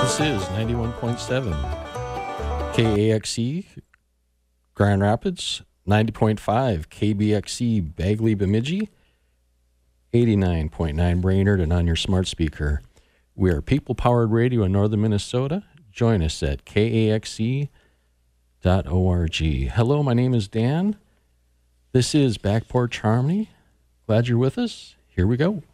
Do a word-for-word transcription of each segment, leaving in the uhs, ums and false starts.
This is ninety-one point seven K A X E Grand Rapids, ninety point five K B X E Bagley Bemidji, eighty-nine point nine Brainerd, and on your smart speaker. We are people-powered radio in northern Minnesota. Join us at K A X E dot org. Hello, my name is Dan. This is Back Porch Harmony. Glad you're with us. Here we go.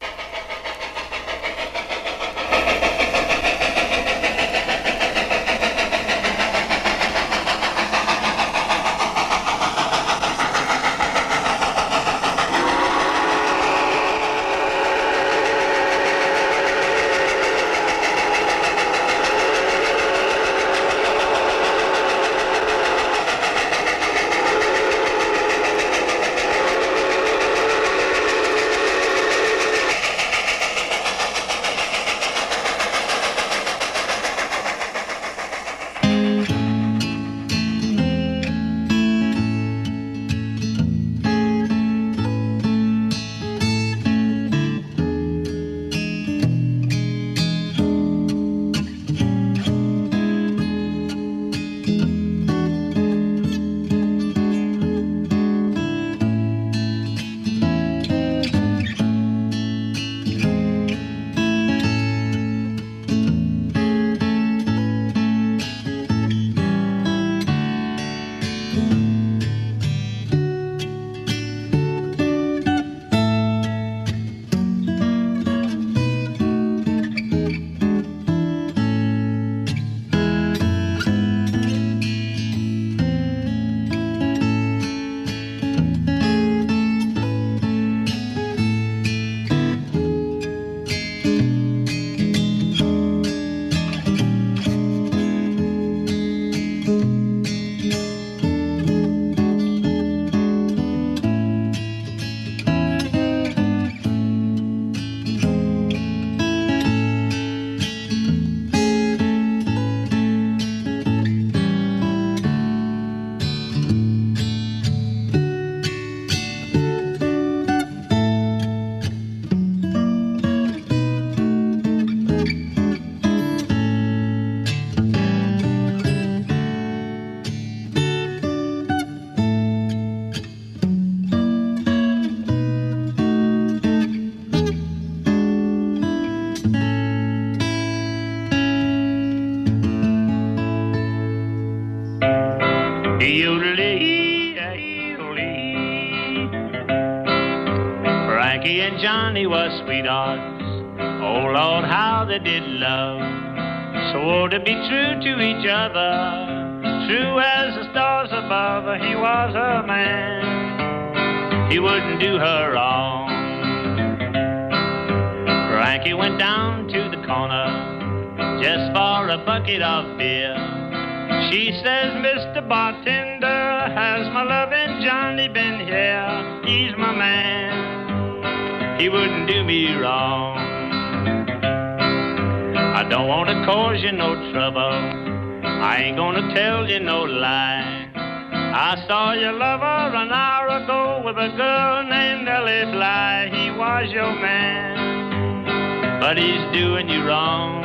Frankie and Johnny was sweethearts. Oh Lord, how they did love. Swore to be true to each other, true as the stars above. He was a man, he wouldn't do her wrong. Frankie went down to the corner just for a bucket of beer. She says, Mister Bartender, has my loving Johnny been here? He's my man, he wouldn't do me wrong. I don't want to cause you no trouble, I ain't gonna tell you no lie. I saw your lover an hour ago with a girl named Nellie Bly. He was your man, but he's doing you wrong.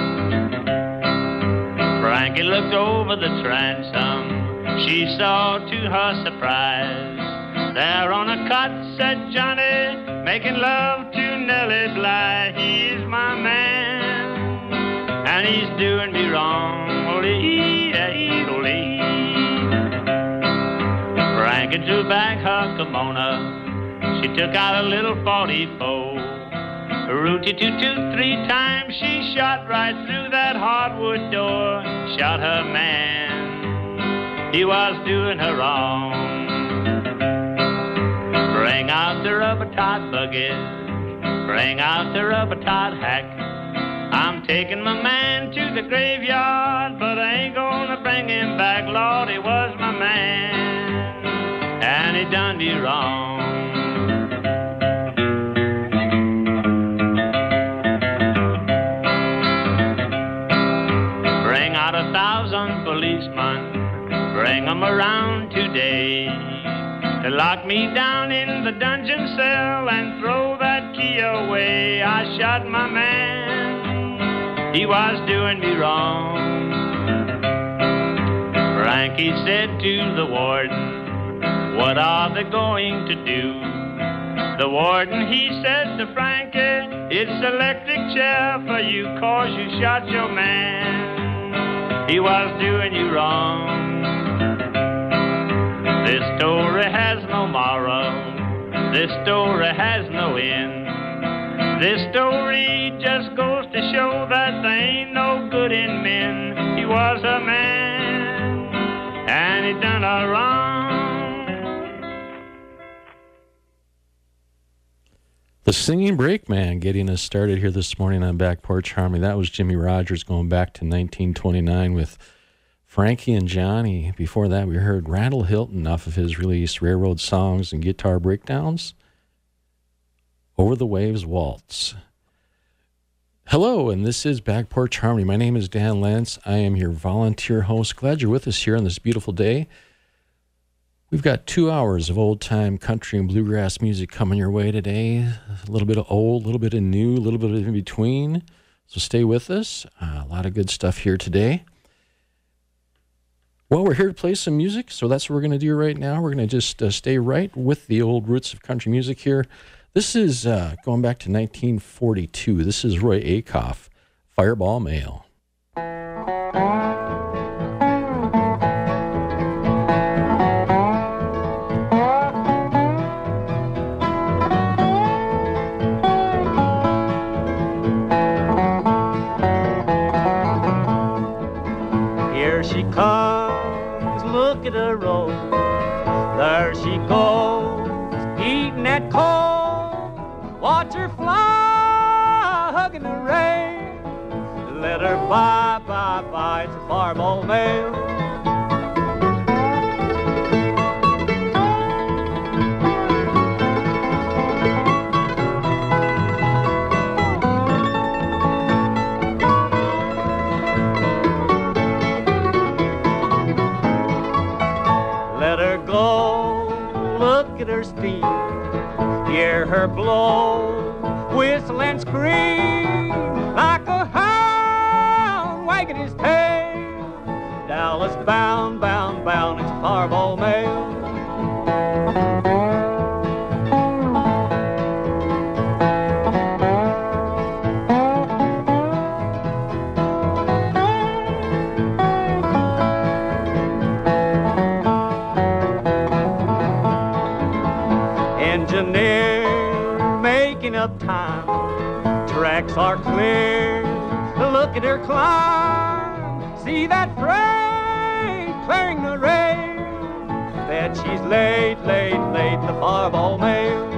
Frankie looked over the transom, she saw to her surprise, there on a cot sat Johnny, making love to Nellie Bly. He's my man, and he's doing me wrong. Frankie threw back her kimono, she took out a little forty-four. Rooty-toot-toot, three times she shot right through that hardwood door. Shot her man, he was doing her wrong. Bring out the rubber-tied buggy, bring out the rubber-tied hack. I'm taking my man to the graveyard, but I ain't gonna bring him back. Lord, he was my man, and he done me wrong. Bring out a thousand policemen, bring them around today, to lock me down in the dungeon cell and throw that key away. I shot my man, he was doing me wrong. Frankie said to the warden, what are they going to do? The warden, he said to Frankie, it's electric chair for you, cause you shot your man. He was doing you wrong. This story has no moral, this story has no end. This story just goes to show that there ain't no good in men. He was a man, and he done a wrong. The Singing Brakeman getting us started here this morning on Back Porch Harmony. That was Jimmy Rogers going back to nineteen twenty-nine with Frankie and Johnny. Before that, we heard Randall Hilton off of his release, Railroad Songs and Guitar Breakdowns. Over the Waves Waltz. Hello, and this is Back Porch Harmony. My name is Dan Lentz. I am your volunteer host. Glad you're with us here on this beautiful day. We've got two hours of old-time country and bluegrass music coming your way today. A little bit of old, a little bit of new, a little bit of in between. So stay with us. Uh, a lot of good stuff here today. Well, we're here to play some music, so that's what we're going to do right now. We're going to just uh, stay right with the old roots of country music here. This is uh, going back to nineteen forty-two. This is Roy Acuff, Fireball Mail. Here she comes, look at her roll. There she goes, eating that coal. Watch her fly, hugging the rain. Let her bye, bye, bye, it's a fireball mail. Let her go, look at her steam. Hear her blow, whistle and scream like a hound wagging his tail. Dallas bound, bound, bound, it's a fireball mail. Engineer making up time, tracks are clear, look at her climb, see that freight clearing the rail, that she's late, late, late, the fireball mail.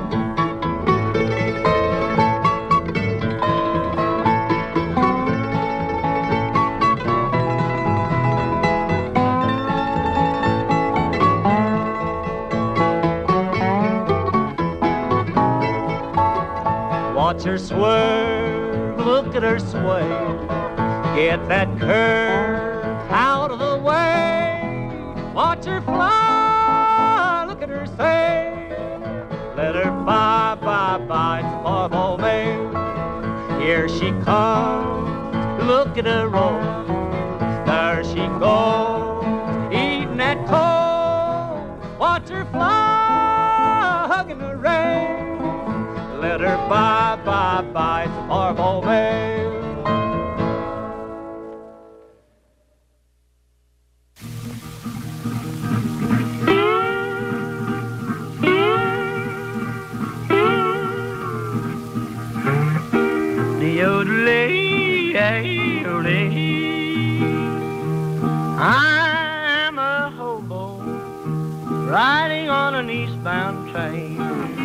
Watch her swerve, look at her sway, get that curve out of the way. Watch her fly, look at her say, let her bye, bye, bye, it's a fireball mail. Here she comes, look at her roll, there she goes, eating that coal. Watch her fly, hugging the rain. Let her bye, bye, bye, it's a fireball mail. I'm a hobo riding on an eastbound train.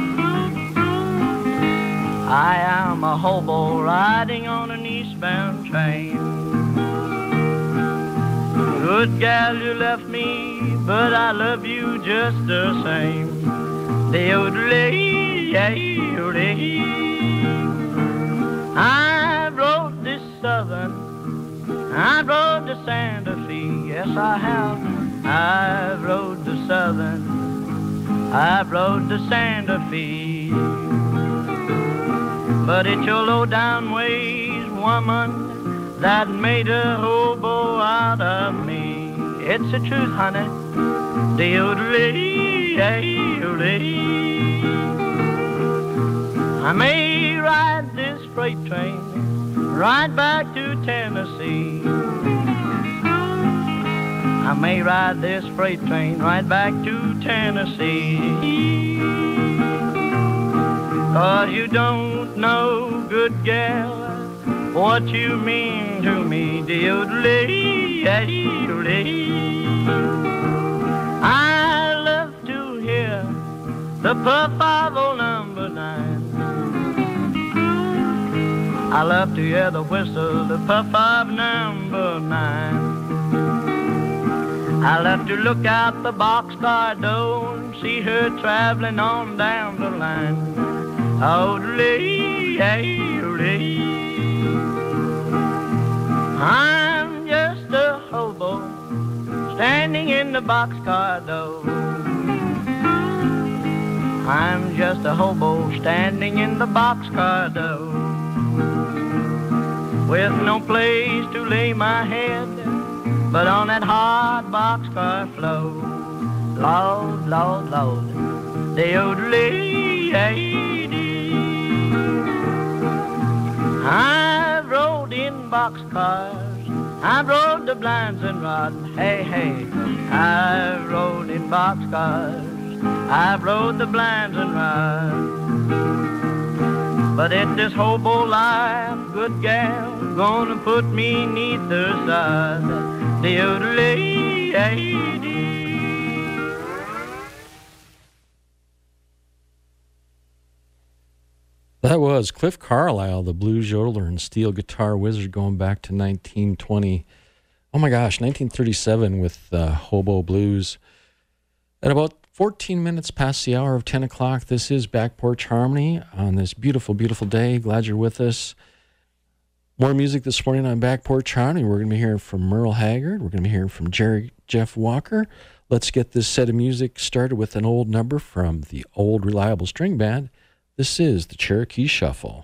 I am a hobo riding on an eastbound train. Good gal, you left me, but I love you just the same. I rode this southern, I rode the Santa Fe, yes I have. I rode the southern, I rode the Santa Fe. But it's your low down ways, woman, that made a hobo out of me. It's the truth, honey. De-o-de-lee, de-o-de-lee. I may ride this freight train right back to Tennessee. I may ride this freight train right back to Tennessee. 'Cause you don't know, good gal, what you mean to me. De-o-de-lee, de-o-de-lee. I love to hear the puff of old number nine. I love to hear the whistle, the puff of number nine. I love to look out the boxcar door and see her traveling on down the line. Oh-de-lee, hey-de-lee. I'm just a hobo standing in the boxcar door. I'm just a hobo standing in the boxcar door, with no place to lay my head but on that hard boxcar floor. Lord, Lord, Lord, de-o-de-lee, hey-dee. I've rode in boxcars, I've rode the blinds and rod, hey, hey. I've rode in boxcars, I've rode the blinds and rod. But it's this hobo life, good gal, gonna put me neath the sod. De-o-de-lee, hey-dee. That was Cliff Carlisle, the blues yodeler and steel guitar wizard, going back to nineteen twenty. Oh my gosh, nineteen thirty-seven with uh, Hobo Blues. At about fourteen minutes past the hour of ten o'clock, this is Back Porch Harmony on this beautiful, beautiful day. Glad you're with us. More music this morning on Back Porch Harmony. We're going to be hearing from Merle Haggard. We're going to be hearing from Jerry Jeff Walker. Let's get this set of music started with an old number from the Old Reliable String Band. This is the Cherokee Shuffle.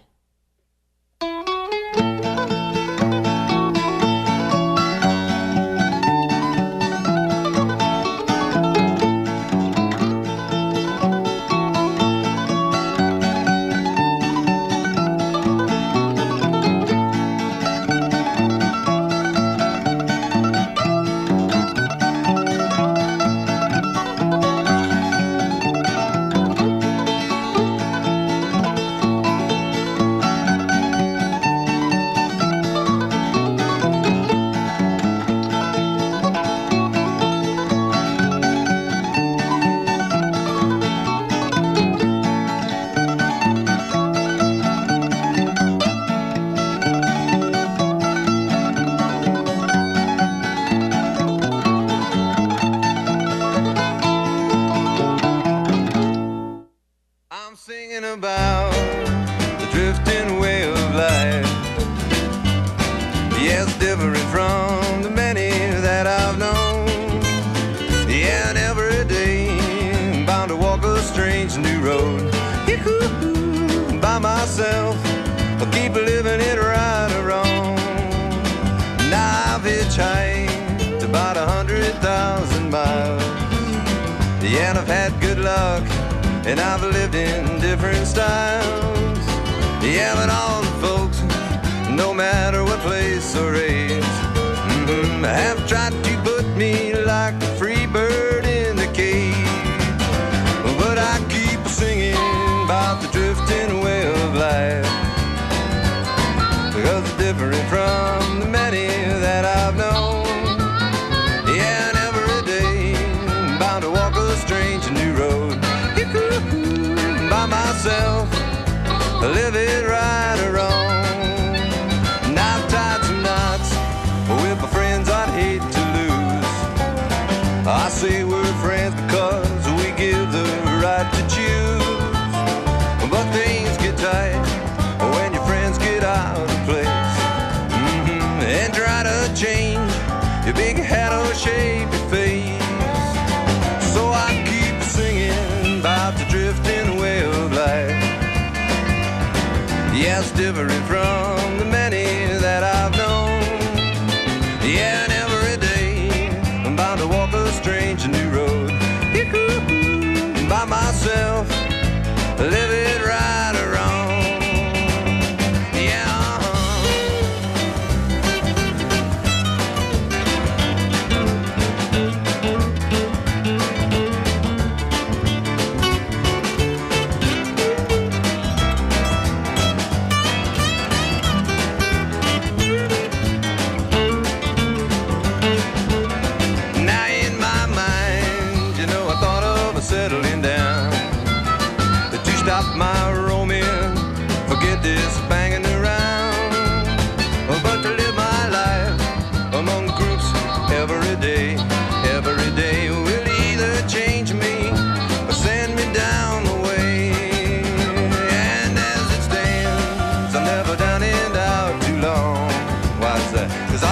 And I've lived in different styles. Yeah, but all the folks, no matter what place or age, mm-hmm, have tried to put me like a free bird in the cage. But I keep singing about the drifting way of life, because it's different from the many that I've known. Yeah, and every day I'm bound to walk a strange new road. By myself, live it right or wrong. And I've tied some knots with my friends I'd hate to lose. I say we're friends because we give the right to choose. But things get tight when your friends get out of place, mm-hmm, and try to change your big hat or shape your face. So I keep singing about the drifting way of life. Yeah, it's different from the many that I've known.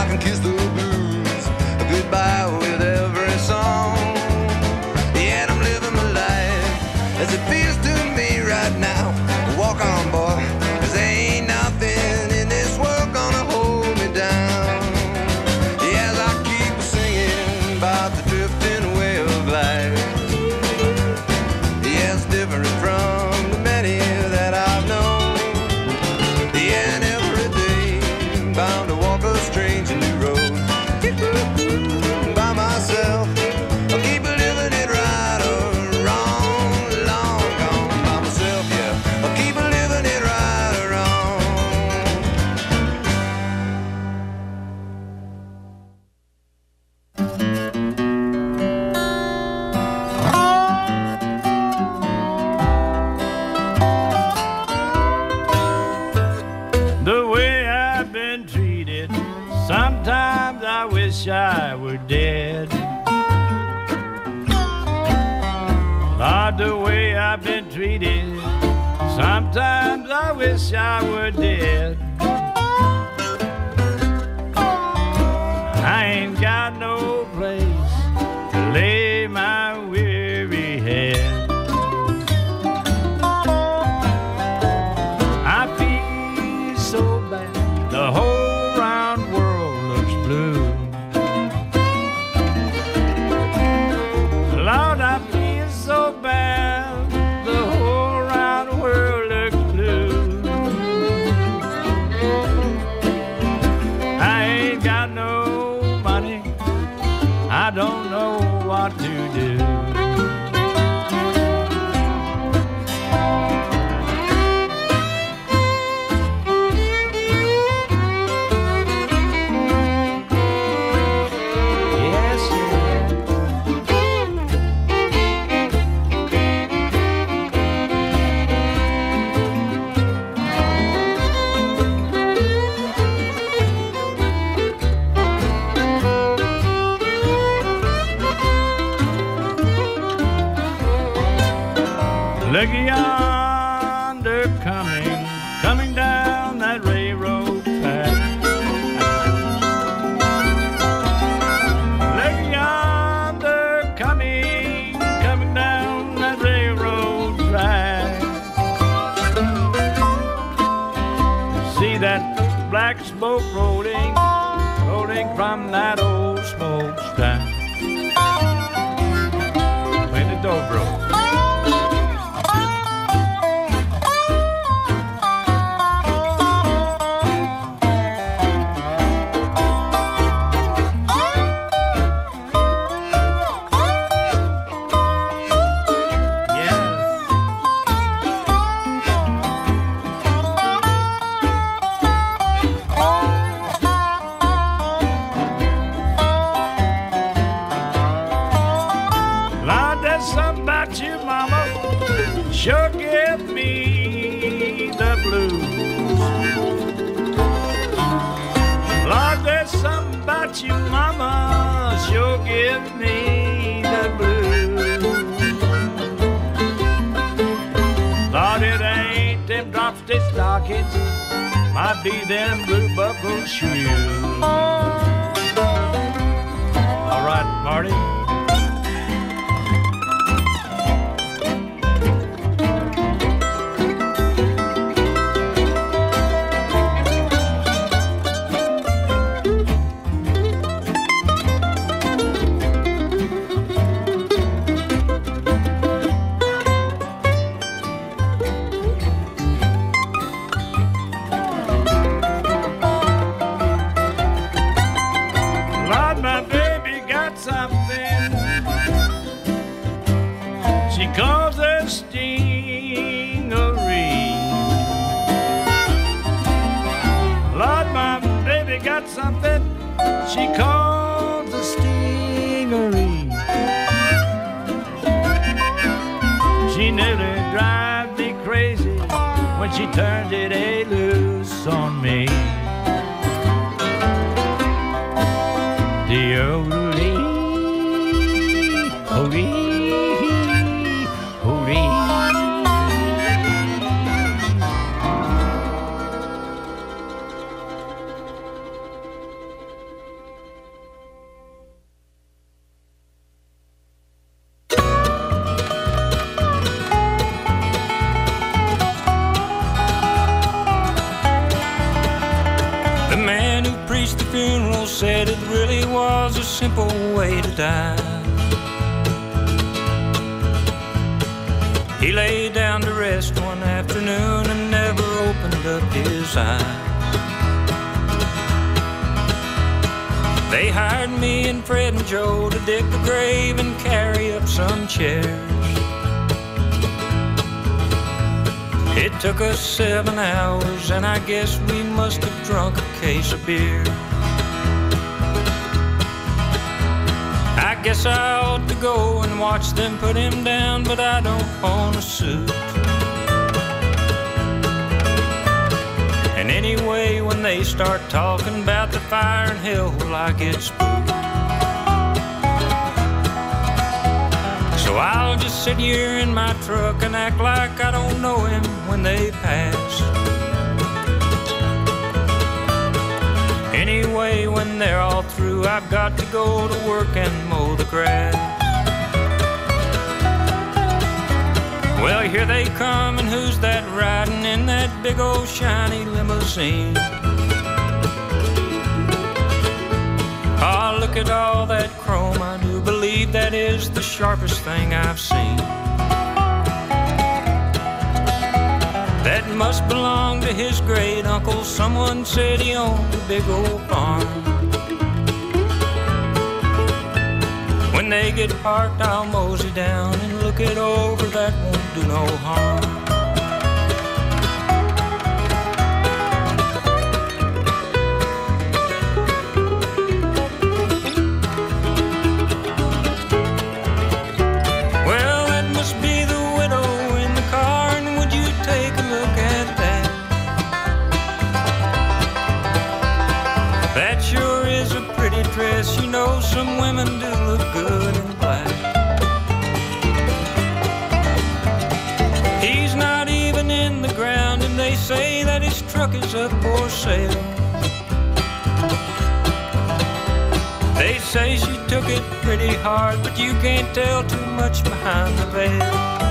I can kiss the blues goodbye with every song. Yeah, I'm living my life as it feels to me right now. Walk on, boy, 'cause there ain't nothing in this world gonna hold me down. Yes, I keep singing about the drifting way of life. Yes, different from the many that I've known. Yeah, and every day bound to walk a strange new road. By myself, I'll keep living it right or wrong. Long gone by myself, yeah, I'll keep living it right or wrong. The way I've been treated, sometimes I wish I were dead. Lord, the way I've been treated, sometimes I wish I were dead. I ain't got no place to lay my weary head. I feel so bad, the whole round world looks blue. Lord, I feel so bad, the whole round world looks blue. I ain't got no money, I don't know what to do. Yes, yeah. Look yonder coming, coming down that railroad track. Look yonder coming, coming down that railroad track. See that black smoke rolling, rolling from that old smokestack. When the door broke. Lord, there's something about you, mama, sure give me the blues. Lord, there's something about you, mama, sure give me the blues. Lord, it ain't them drop stitch stockings, might be them blue buckle shoes. All right, Marty. Lord, my baby got something she calls a stingery. Lord, my baby got something she calls a stingery. She nearly drives me crazy when she turned it a loose on me. The oldie, oldie, oldie. funeral said it really was a simple way to die. He lay down to rest one afternoon and never opened up his eyes. They hired me and Fred and Joe to dig the grave and carry up some chairs. It took us seven hours, and I guess we must have drunk a case of beer. I guess I ought to go and watch them put him down, but I don't own a suit. And anyway, when they start talking about the fire in hell, well, I get spooked. So I'll just sit here in my truck and act like I don't know him when they pass. Anyway, when they're all through, I've got to go to work and mow the grass. Well, here they come, and who's that riding in that big old shiny limousine? Oh, look at all that chrome. I do believe that is the sharpest thing I've seen. That must belong to his great uncle. Someone said he owned a big old farm. When they get parked, I'll mosey down and look it over. That won't do no harm. Dress, you know, some women do look good in black. He's not even in the ground, and they say that his truck is up for sale. They say she took it pretty hard, but you can't tell too much behind the veil.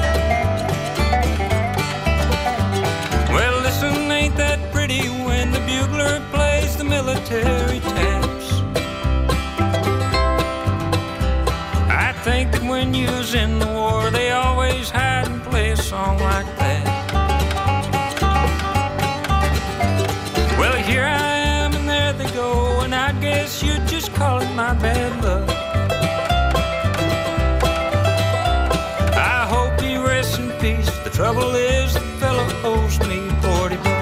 Well, listen, ain't that pretty when the bugler plays the military taps? I think that when you was in the war, they always had and play a song like that. Well, here I am, and there they go, and I guess you'd just call it my bad luck. I hope he rests in peace. The trouble is, the fellow owes me forty bucks.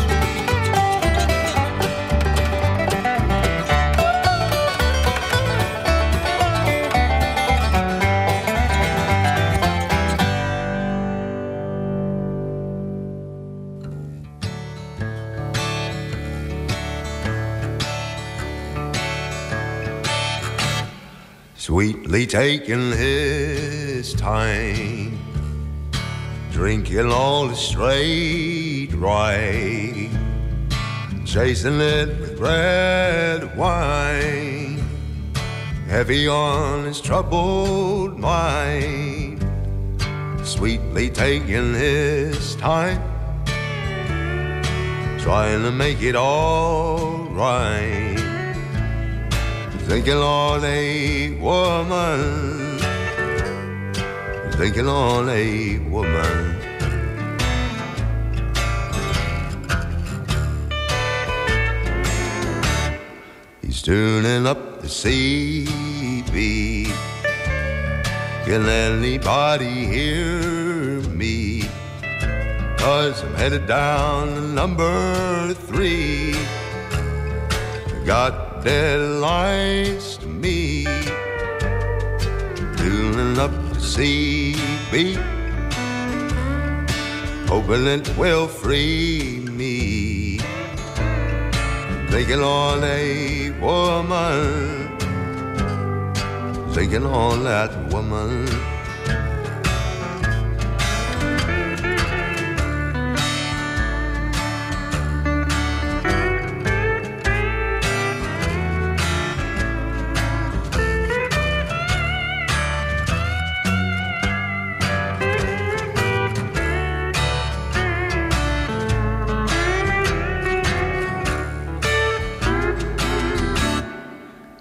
Sweetly taking his time, drinking all the straight right, chasing it with red wine, heavy on his troubled mind. Sweetly taking his time, trying to make it all right. Thinking on a woman, thinking on a woman. He's tuning up the C B. Can anybody hear me? 'Cause I'm headed down to number three. Got deadlines to meet, tuning up the C B, hoping it will free me. Thinking on a woman, thinking on that woman.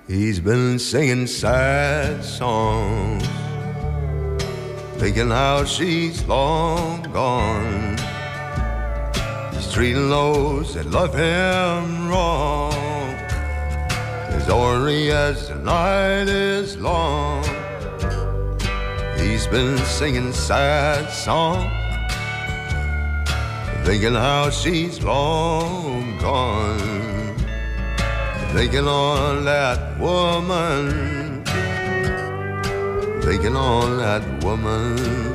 He's been singing sad songs, thinking how she's long gone. He's treating those that love him wrong, as ornery as the night is long. He's been singing sad songs, thinking how she's long gone. Thinking on that woman, thinking on that woman.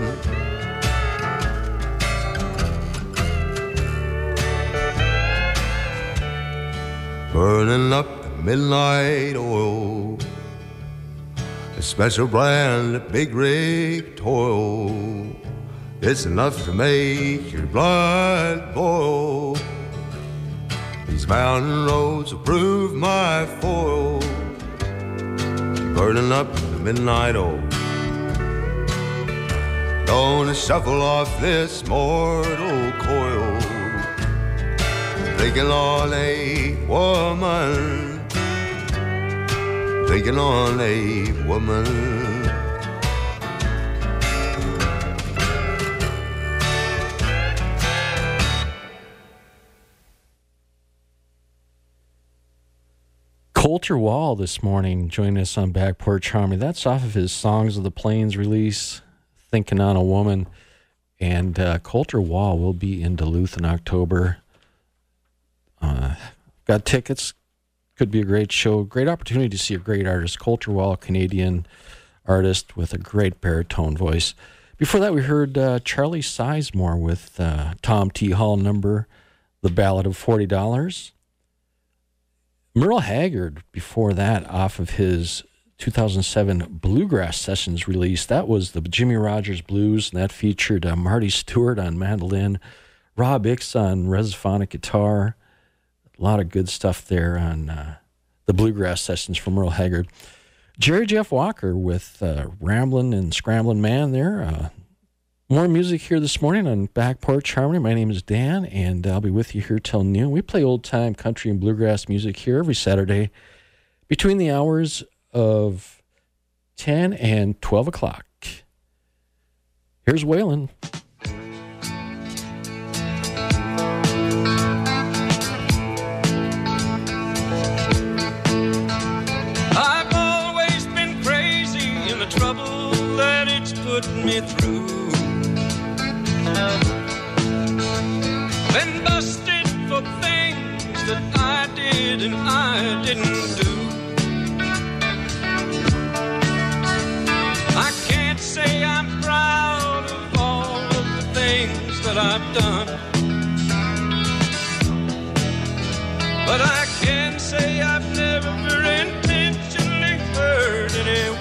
Burning up the midnight oil, a special brand of big rig toil. It's enough to make your blood boil. These mountain roads will prove my foil. Burning up the midnight oil, gonna shuffle off this mortal coil. Thinking on a woman, thinking on a woman. Colter Wall this morning joining us on Back Porch Harmony. That's off of his Songs of the Plains release, Thinking on a Woman. And uh, Colter Wall will be in Duluth in October. Uh, got tickets. Could be a great show. Great opportunity to see a great artist. Colter Wall, Canadian artist with a great baritone voice. Before that, we heard uh, Charlie Sizemore with uh, Tom T. Hall number, The Ballad of forty dollars. Merle Haggard, before that, off of his two thousand seven Bluegrass Sessions release. That was the Jimmy Rogers Blues, and that featured uh, Marty Stewart on mandolin, Rob Hicks on resophonic guitar. A lot of good stuff there on uh, the Bluegrass Sessions from Merle Haggard. Jerry Jeff Walker with uh, Ramblin' and Scramblin' Man there. Uh, more music here this morning on Back Porch Harmony. My name is Dan, and I'll be with you here till noon. We play old-time country and bluegrass music here every Saturday between the hours of ten and twelve o'clock. Here's Waylon. I've always been crazy in the trouble that it's put me through. Been busted for things that I did and I didn't do. I can't say I'm proud of all of the things that I've done, but I can say I've never intentionally hurt anyone.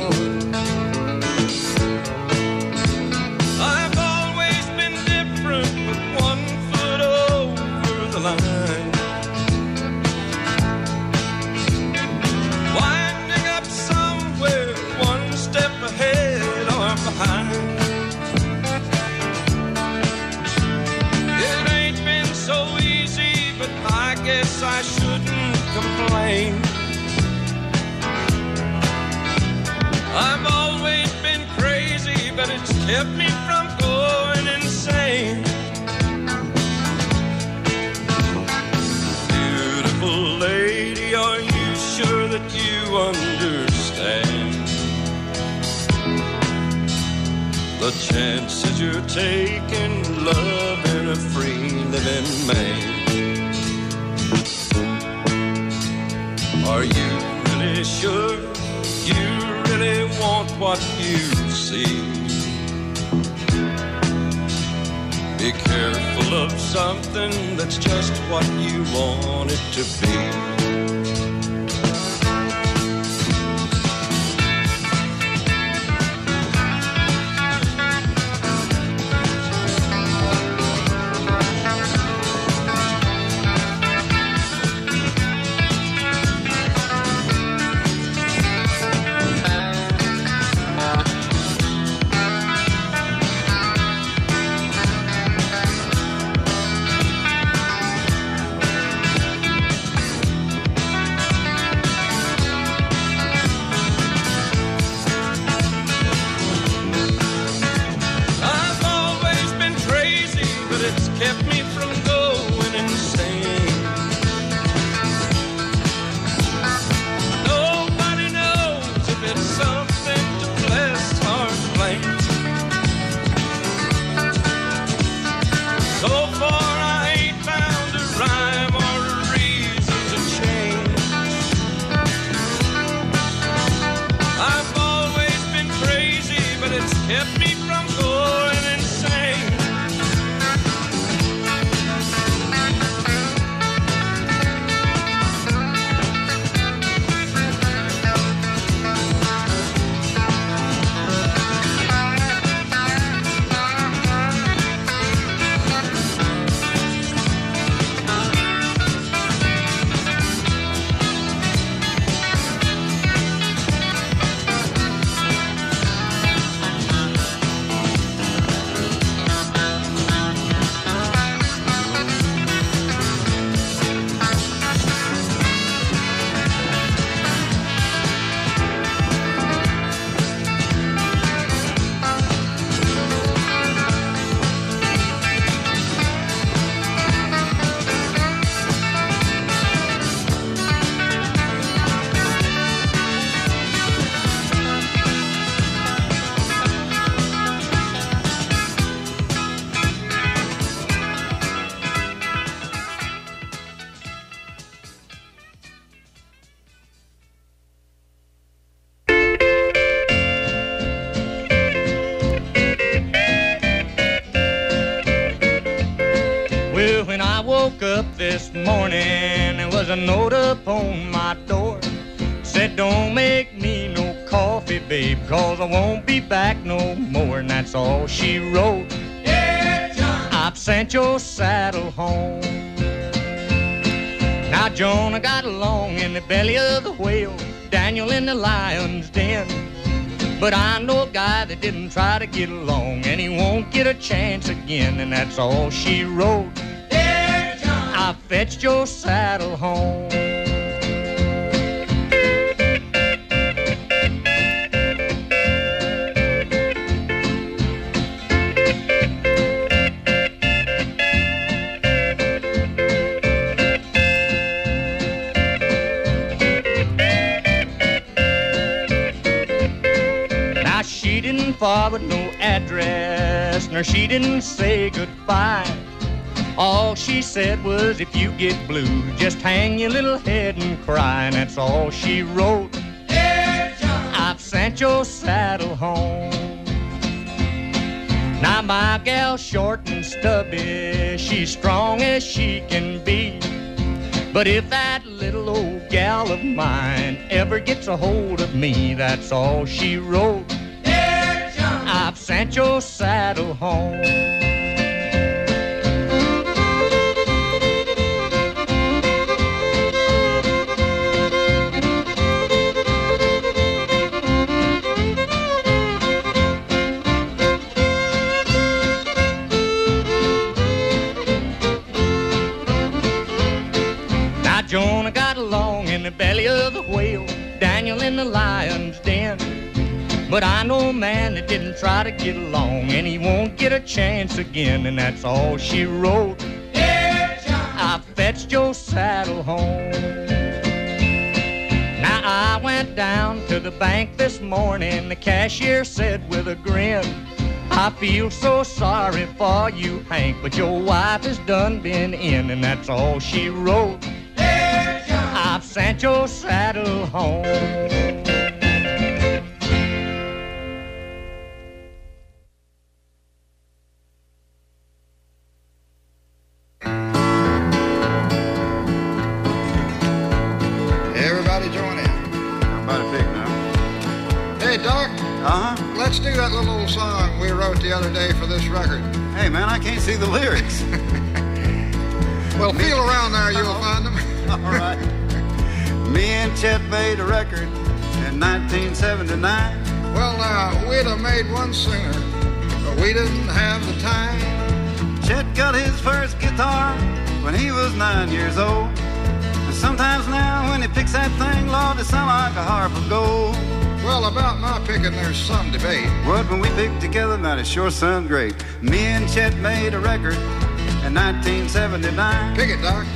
I've always been different with one foot over the line, winding up somewhere one step ahead or behind. It ain't been so easy, but I guess I shouldn't complain. I've always been crazy, but it's kept me from going insane. Beautiful lady, are you sure that you understand the chances you're taking, loving a free living man? Are you really sure you really want what you see? Be careful of something that's just what you want it to be. this morning, there was a note upon my door. Said, don't make me no coffee, babe, cause I won't be back no more. And that's all she wrote. Yeah, John. I've sent your saddle home. Now Jonah got along in the belly of the whale, Daniel in the lion's den. But I know a guy that didn't try to get along, and he won't get a chance again. And that's all she wrote. Yeah, John. I fetched your saddle home. Forward no address, nor she didn't say goodbye. All she said was, if you get blue, just hang your little head and cry. And that's all she wrote. Yeah, John. I've sent your saddle home. Now my gal's short and stubby, she's strong as she can be. But if that little old gal of mine ever gets a hold of me, that's all she wrote. I've sent your saddle home. Now Jonah got along in the belly of the whale, Daniel in the lion's den. But I know a man that didn't try to get along, and he won't get a chance again. And that's all she wrote. Yeah, John. I fetched your saddle home. Now I went down to the bank this morning. The cashier said with a grin, I feel so sorry for you, Hank, but your wife has done been in. And that's all she wrote. Yeah, John. I've sent your saddle home. Let's do that little old song we wrote the other day for this record. Hey, man, I can't see the lyrics. Well, feel around there, you'll find them. All right. Me and Chet made a record in nineteen seventy-nine. Well, now, uh, we'd have made one sooner, but we didn't have the time. Chet got his first guitar when he was nine years old. And sometimes now when he picks that thing, Lord, it sounds like a harp of gold. Well, about my picking, there's some debate. But when we picked together, now it sure sounds great. Me and Chet made a record in nineteen seventy-nine. Pick it, Doc.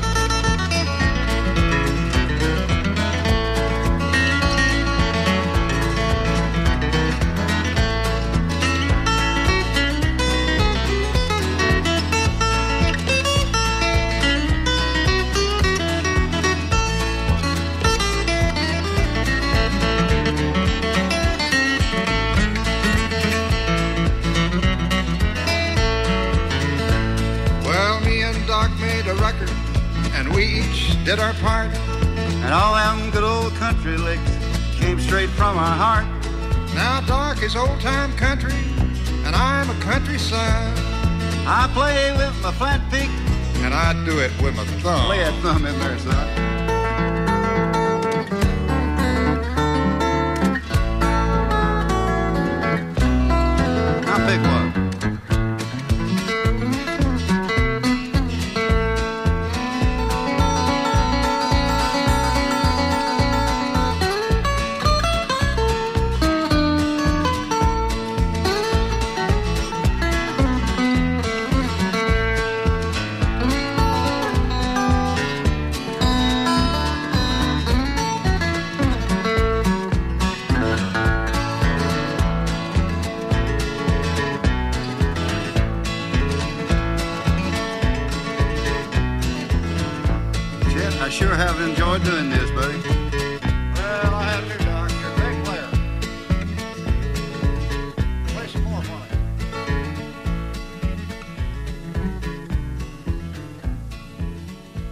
Did our part, and all them good old country licks came straight from our heart. Now Doc is old time country, and I'm a country son. I play with my flat pick, and I do it with my thumb. Lay that thumb in there, son. I'll pick one. Sure have enjoyed doing this, buddy. Well, I have to, Doc. You're a great player. Play some more for me.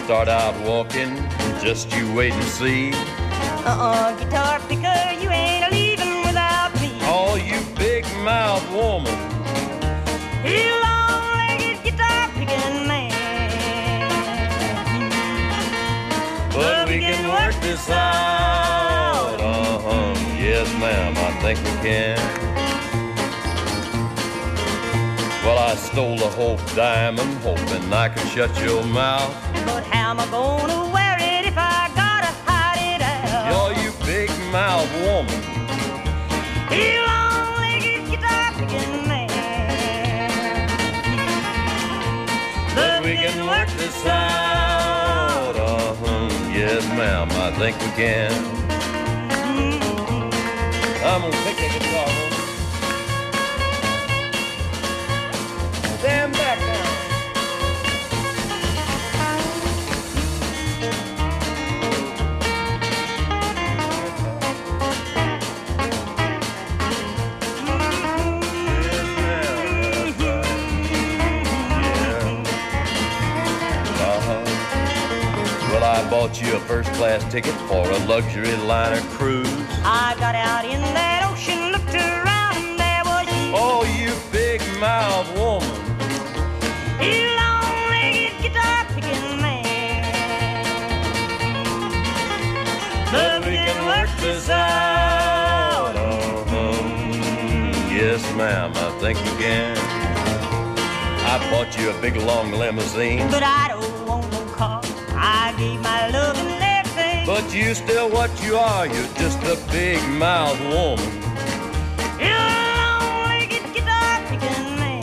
start out walking, just you wait and see. Uh-uh, guitar picker, you ain't leaving without me. Oh, you big mouth woman. You long-legged guitar picking man. But we can work this out. Uh-huh. Yes, ma'am, I think we can. Well, I stole the Hope Diamond, hoping I could shut your mouth. But how am I gonna wear it if I gotta hide it out? Yo, you big mouth woman. You long-legged guitar picking man. But we can work this out. Uh-huh. Yes, ma'am, I think we can. I'm gonna pick that guitar up. Stand back now. I bought you a first-class ticket for a luxury liner cruise. I got out in that ocean, looked around, and there was you. Oh, you big mouth woman. You long-legged guitar picking man. But we can work this out. Uh-huh. Yes, ma'am, I think we can. I bought you a big long limousine. But I don't want no car. I gave my love and everything. But you still what you are, you're just a big mouth woman. You're a long-legged guitar picking man.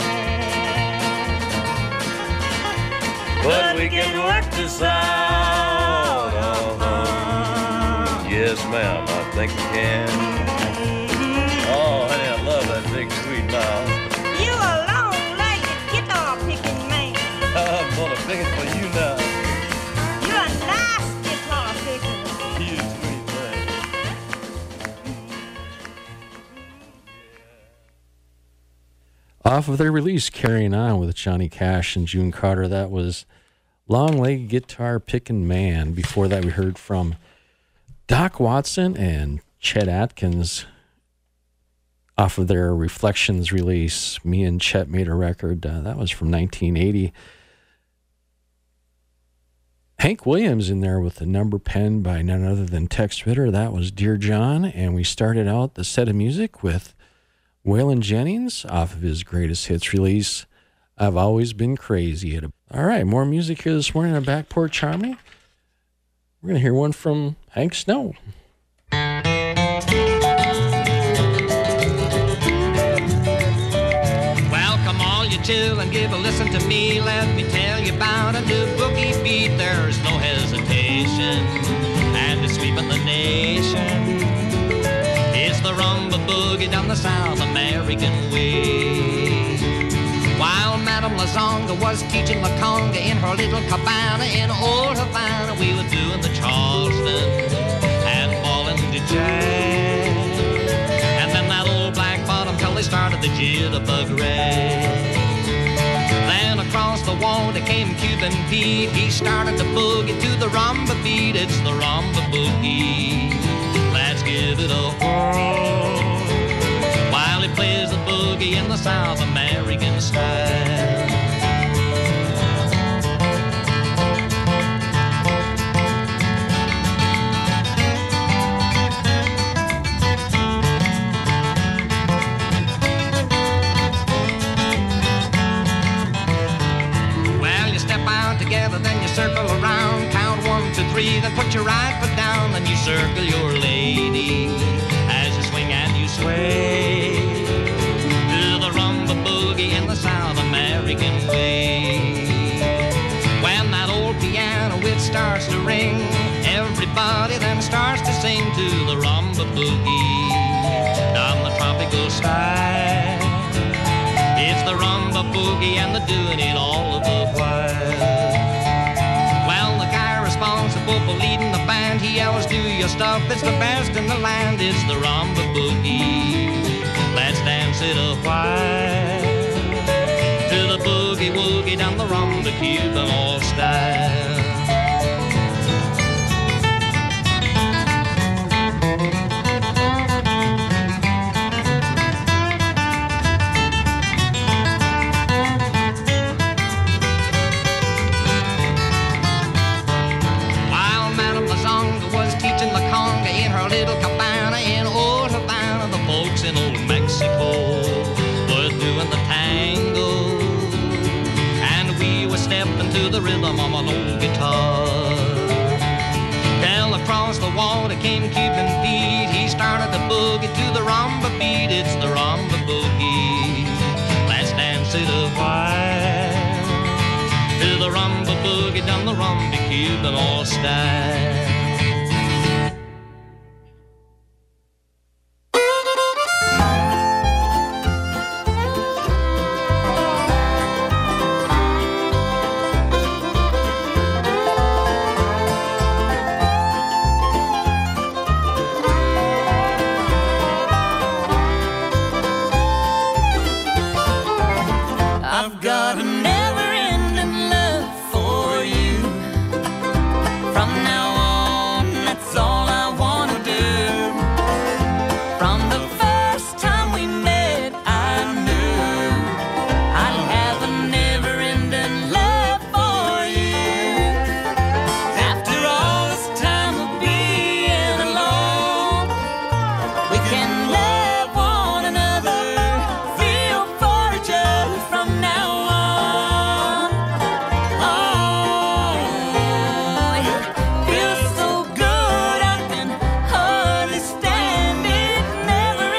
But we can work this out. Uh-huh. Yes, ma'am, I think we can. Oh, honey, I love that big sweet mouth. You're a long-legged guitar picking man. I'm gonna pick it for you now. You're a nice guitar picker. You sweet thing. Off of their release, Carrying On with Johnny Cash and June Carter, that was Long-Legged Guitar Pickin' Man. Before that, we heard from Doc Watson and Chet Atkins off of their Reflections release. Me and Chet made a record. Uh, that was from nineteen eighty. Hank Williams in there with the number penned by none other than Tex Ritter. That was Dear John. And we started out the set of music with Waylon Jennings off of his greatest hits release, I've Always Been Crazy. All right, more music here this morning on Back Porch Harmony. We're going to hear one from Hank Snow. Well, come on, you children, give a listen to me. Let me tell you about a new boogie beat. There's no hesitation, and it's sweeping the nation. It's the rumba boogie down the South American way. While Madame Lazonga was teaching La Conga in her little cabana in old Havana, we were doing the Charleston and falling to jazz. And then that old black bottom till they started the jitterbug rag. Then across the water came Cuban Pete. He started to boogie to the rumba beat. It's the rumba boogie. Let's give it a whirl while he plays the boogie in the South American style. Well, you step out together, then you circle around, count one, two, three, then put your right foot down, then you circle your lady as you swing and you sway to the rumba boogie in the South American way. When that old piano it starts to ring, everybody then starts to sing to the rumba boogie down the tropical style. It's the rumba boogie and they're doing it all of the while. Well, the guy responsible for leading the band, he yells, do your stuff, it's the best in the land. It's the rumba boogie. Let's dance it a while to the boogie woogie down the rumba Cuban all style. boogie to the rumba beat. It's the rumba boogie. Let's dance it a while. To the rumba boogie down the rumba Cuban all style. I've got a never-ending love for you. From now on, that's all I wanna do. From the first time we met, I knew I'd have a never-ending love for you. After all this time of being alone, we can love one another, feel for each other from now on. Oh, it feels so good, I can hardly stand it. Never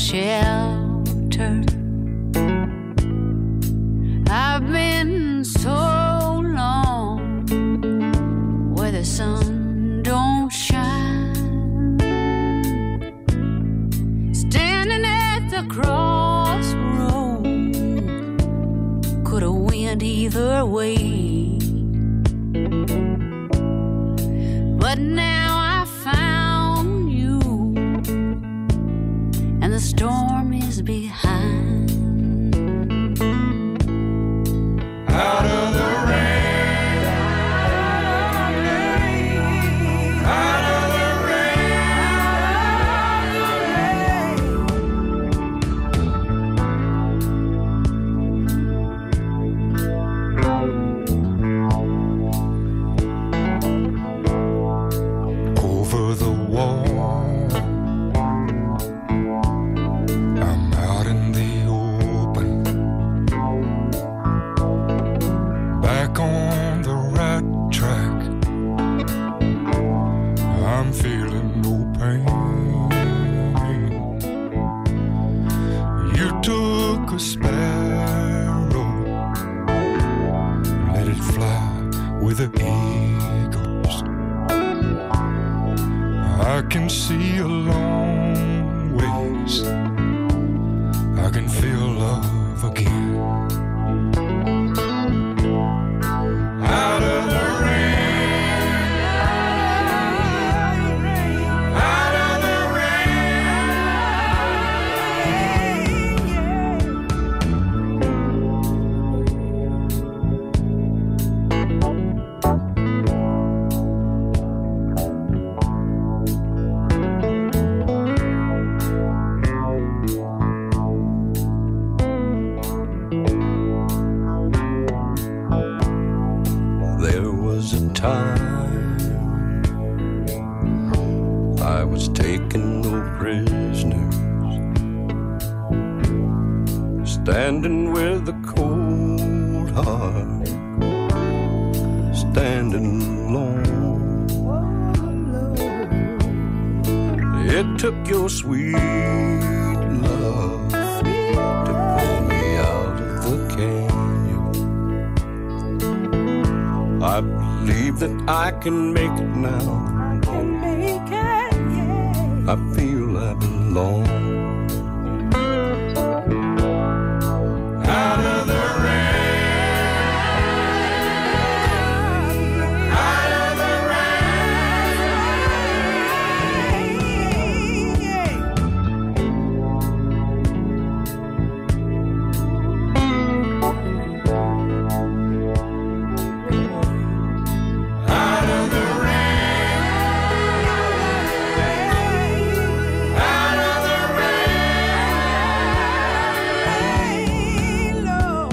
shelter. I've been so long where the sun don't shine, standing at the crossroad, could have went either way, but now I found you and the storm is behind. Out of the rain, out of the rain. Over the wall, I'm out in the open, back on the right track. I'm feeling no pain. You took a sparrow, let it fly with the eagles. I can see a long ways, I can feel love again. Out of the rain, out of the There was a time I was taking no prisoners, standing with a cold heart, standing alone. It took your sweet love to pull me out of the canyon. I believe that I can make it now. I can make it, yeah. I feel I belong. Out of the rain, out of the rain, yeah. Out of the rain, out of the rain, Lord.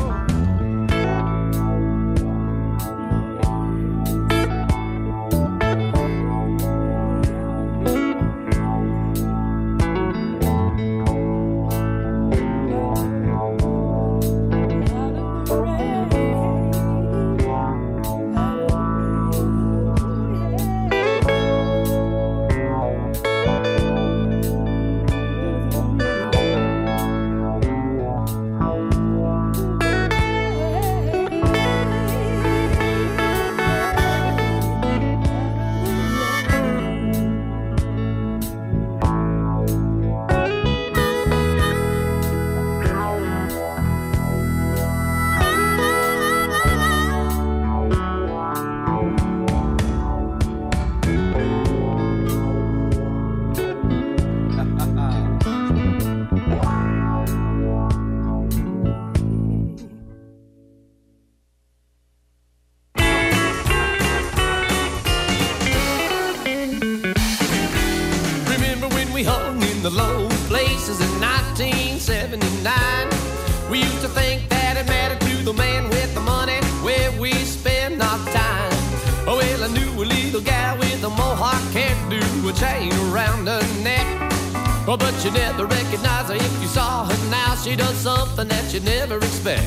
Remember when we hung in the low places in nineteen seventy-nine? We used to think that it mattered to the man with the money where we spend our time. Oh, well, I knew a little gal with a mohawk hairdo, a chain around her neck. Oh, but you never recognize her if you saw her now. She does something that you never expect.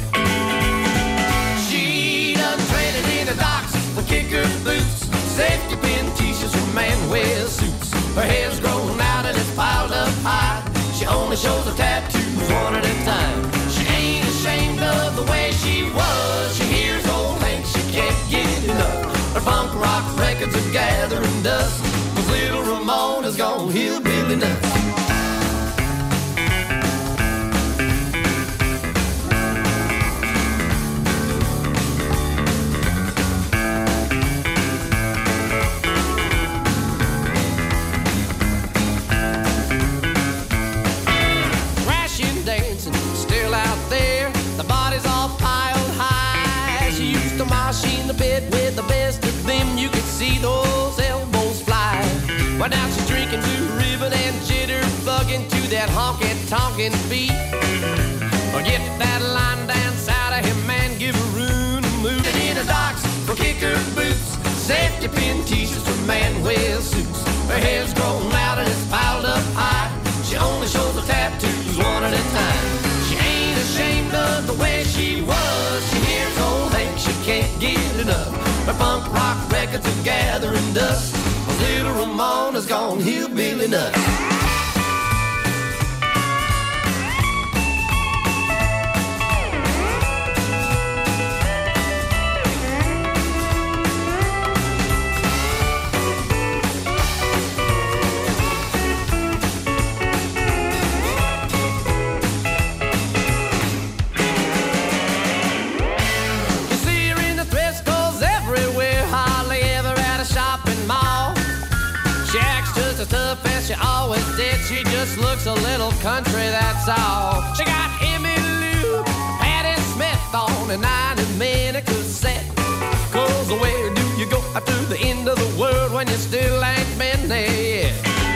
She done traded in the docks for kicker boots, safety pin t-shirts for man wears suits. Her hair's grown out and it's piled up high. She only shows her she was. She hears old Hank, she can't get enough. Her funk rock records are gathering dust, 'cause little Ramona's gone hillbilly nuts. In the bed with the best of them, you could see those elbows fly. But now she's drinking blue ribbon and jitterbugging to that honky-tonkin' beat. Or get that line dance out of him, man, give her room to move. And in the docks for kicker boots, safety pin t-shirts for man wear suits. Her hair's grown out and it's piled up high. She only shows the tattoos one at a time. She ain't ashamed of the way she was. She hears old Hank, she can't get enough. Her funk rock records are gathering dust. Little Ramona's gone hillbilly nuts. She always did, she just looks a little country, that's all. She got Emmy Lou, Patti Smith on a ninety minute cassette. 'Cause where do you go after the end of the world when you still ain't been there yet?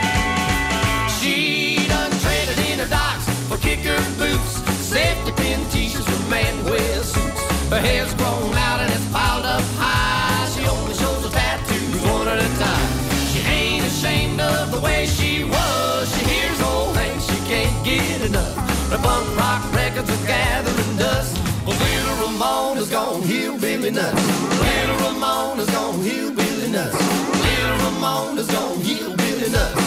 She done traded in her docks for kicker boots, safety pin t-shirts for man wear suits. Her hair's grown out and it's piled up high. She only shows her tattoos one at a time. Ain't ashamed of the way she was. She hears old Hank, she can't get enough. The punk rock records are gathering dust. Well, little Ramona's gone hillbilly nuts. Little Ramona's gone hillbilly nuts. Little Ramona's gone hillbilly nuts.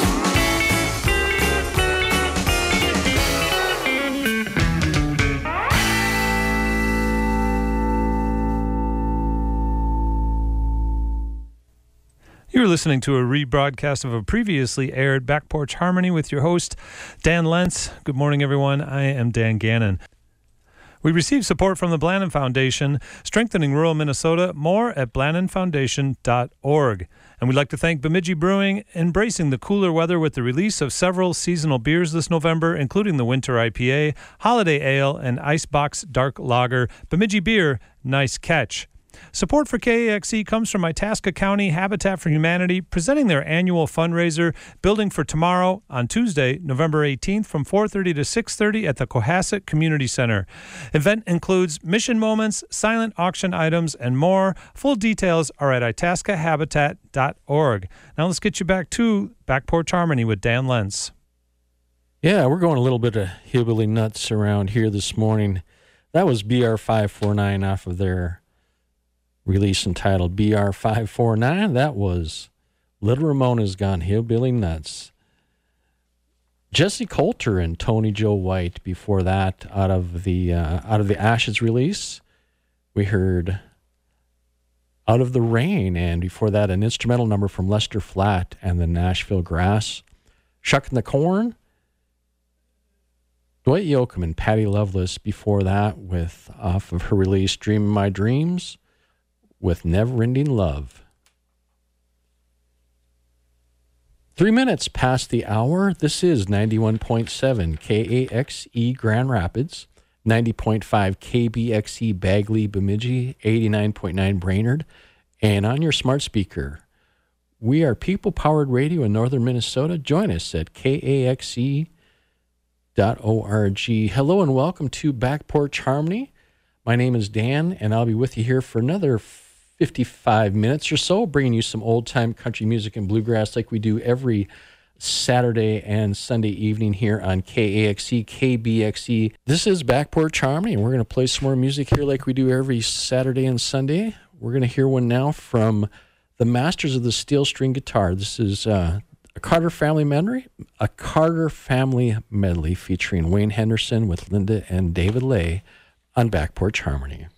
You're listening to a rebroadcast of a previously aired Back Porch Harmony with your host, Dan Lentz. Good morning, everyone. I am Dan Gannon. We received support from the Blannon Foundation, strengthening rural Minnesota. More at blannon foundation dot org. And we'd like to thank Bemidji Brewing, embracing the cooler weather with the release of several seasonal beers this November, including the Winter I P A, Holiday Ale, and Icebox Dark Lager. Bemidji Beer, nice catch. Support for K A X E comes from Itasca County Habitat for Humanity, presenting their annual fundraiser, Building for Tomorrow, on Tuesday, November eighteenth from four thirty to six thirty at the Cohasset Community Center. Event includes mission moments, silent auction items, and more. Full details are at itasca habitat dot org. Now let's get you back to Back Porch Harmony with Dan Lentz. Yeah, we're going a little bit of hillbilly nuts around here this morning. That was B R five forty-nine off of their release entitled B R five forty-nine. That was Little Ramona's Gone Hillbilly Nuts. Jesse Coulter and Tony Joe White before that, out of the uh, out of the Ashes release. We heard Out of the Rain, and before that an instrumental number from Lester Flatt and the Nashville Grass. Shuckin' the Corn, Dwight Yoakam and Patty Loveless before that, with off of her release Dream My Dreams, with Never Ending Love. Three minutes past the hour. This is ninety-one point seven K A X E Grand Rapids, ninety point five K B X E Bagley Bemidji, eighty-nine point nine Brainerd, and on your smart speaker. We are people-powered radio in northern Minnesota. Join us at K A X E dot org. Hello and welcome to Back Porch Harmony. My name is Dan, and I'll be with you here for another fifty-five minutes or so, bringing you some old-time country music and bluegrass like we do every Saturday and Sunday evening here on K A X E, K B X E. This is Back Porch Harmony, and we're going to play some more music here like we do every Saturday and Sunday. We're going to hear one now from the Masters of the Steel String Guitar. This is uh, a Carter Family Medley, a Carter Family Medley featuring Wayne Henderson with Linda and David Lay on Back Porch Harmony.